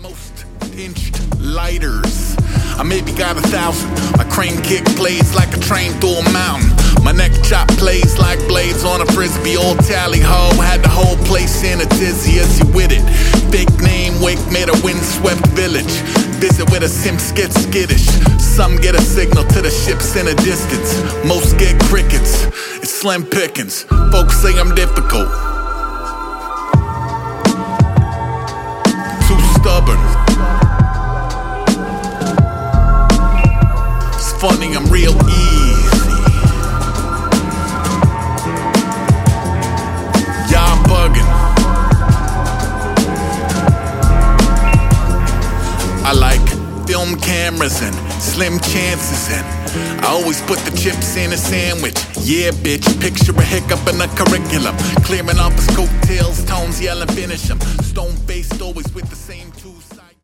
most pinched lighters. I maybe got 1,000. My crane kick plays like a train through a mountain. My neck chop plays like blades on a frisbee. Old tally ho had the whole place in a tizzy as you with it. Big name wake made a windswept village. Visit with a simps get skittish. Some get a signal to the ships in a distance. Most get crickets. It's slim pickings. Folks say I'm difficult, too stubborn. It's funny, I'm real easy. Y'all bugging. I like film cameras and slim chances, and I always put the chips in a sandwich. Yeah, bitch, picture a hiccup in the curriculum. Clearing off his coattails, tones yelling, finish 'em. Stone-faced, always with the same two sides.